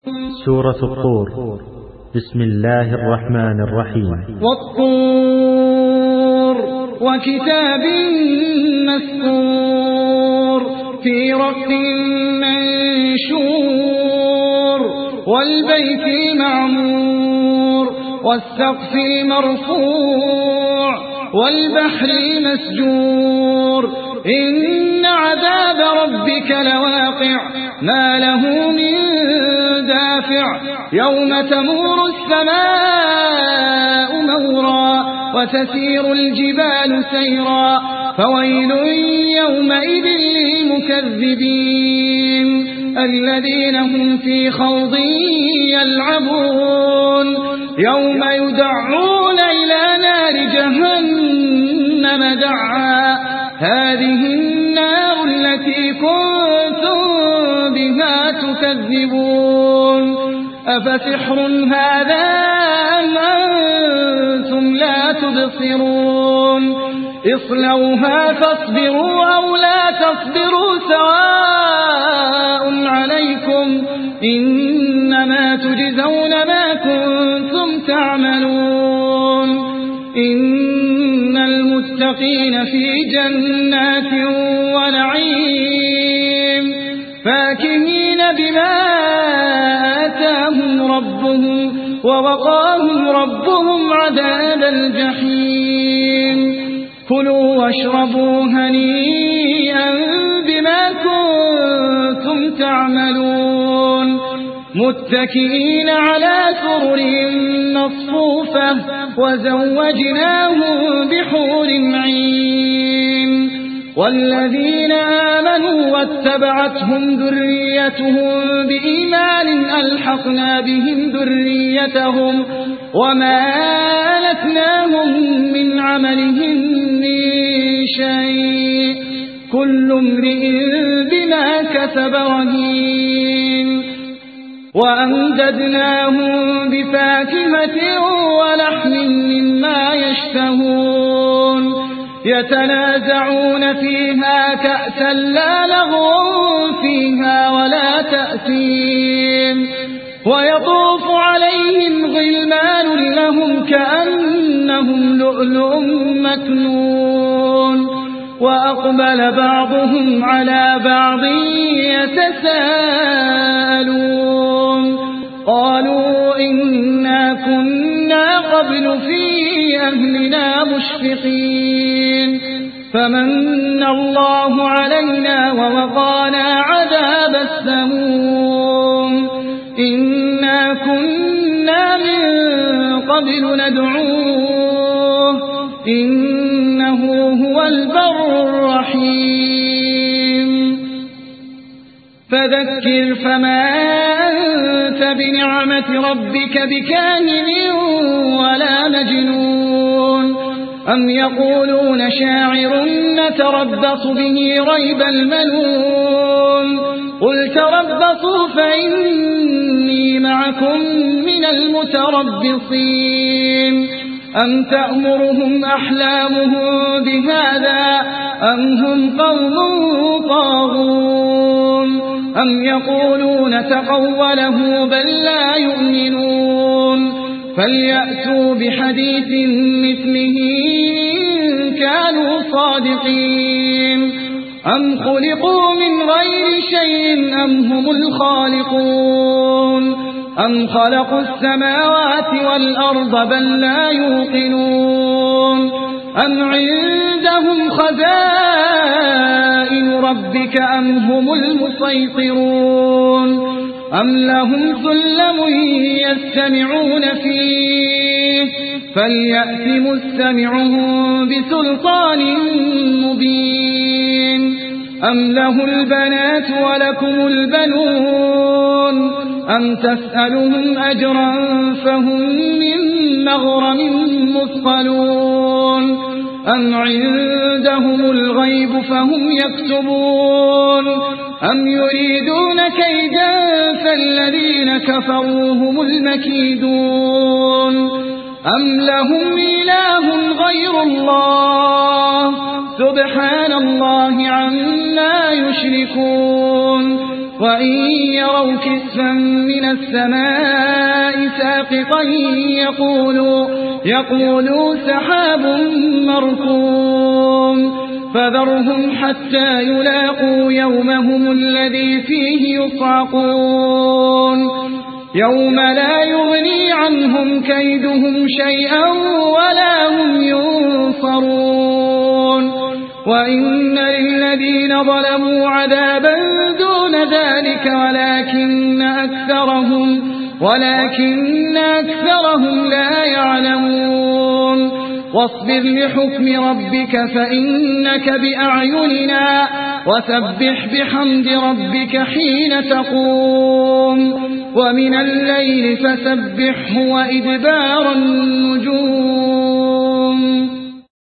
سورة الطور. بسم الله الرحمن الرحيم. والطور وكتاب مسطور في رق منشور والبيت المعمور والسقف المرفوع والبحر المسجور إن عذاب ربك لواقع ما له من دافع يوم تمور السماء مورا وتسير الجبال سيرا فويل يومئذ للمكذبين الذين هم في خوض يلعبون يوم يدعون إلى نار جهنم دعا هذه النار التي كنتم بها تكذبون أفسحر هذا أم أنتم لا تبصرون اصلوها فاصبروا أو لا تصبروا سواء عليكم إنما تجزون ما كنتم تعملون إن المتقين في جنات ونعيم فاكهين بما آتاهم ربهم ووقاهم ربهم عذاب الجحيم كلوا واشربوا هنيئا بما كنتم تعملون متكئين على سرر مصفوفة وزوجناهم بحور عين والذين آمنوا واتبعتهم ذريتهم بإيمان ألحقنا بهم ذريتهم وما ألتناهم من عملهم من شيء كل امرئ بما كسب رهين وأمددناهم بفاكهة ولحم مما يشتهون يتنازعون فيها كأسا لا لغو فيها ولا تأثيم ويطوف عليهم غلمان لهم كأنهم لؤلؤ مكنون وأقبل بعضهم على بعض يتساءلون قالوا إنا كنا قبل في أهلنا مشفقين فمن الله علينا ووقانا عذاب السموم إنا كنا من قبل ندعوه إنه هو البر الرحيم فذكر فما أنت بنعمة ربك بكاهن ولا مجنون أم يقولون شاعر نتربص به ريب المنون قل تربصوا فإني معكم من المتربصين أم تأمرهم أحلامهم بهذا أم هم قوم طاغون أم يقولون تقوله بل لا يؤمنون فليأتوا بحديث مثله إن كانوا صادقين أم خلقوا من غير شيء أم هم الخالقون أم خلقوا السماوات والأرض بل لا يوقنون أم عندهم خزائن ربك أم هم المسيطرون أم لهم سلم يستمعون فيه فليأت مستمعهم بسلطان مبين أم له البنات ولكم البنون أم تسألهم أجرا فهم من مغرم مثقلون أم عندهم الغيب فهم يكتبون أم يريدون كيدا فالذين كفروا هم المكيدون أم لهم إله غير الله سبحان الله عما يشركون وإن يروا كسفا من السماء ساقطا يقولوا سحاب مركوم فذرهم حتى يلاقوا يومهم الذي فيه يصعقون يوم لا يغني عنهم كيدهم شيئا ولا هم ينصرون وإن للذين ظلموا عذابا دون ذلك ولكن أكثرهم لا يعلمون واصبر لحكم ربك فإنك بأعيننا وسبح بحمد ربك حين تقوم ومن الليل فسبحه وإدبار النجوم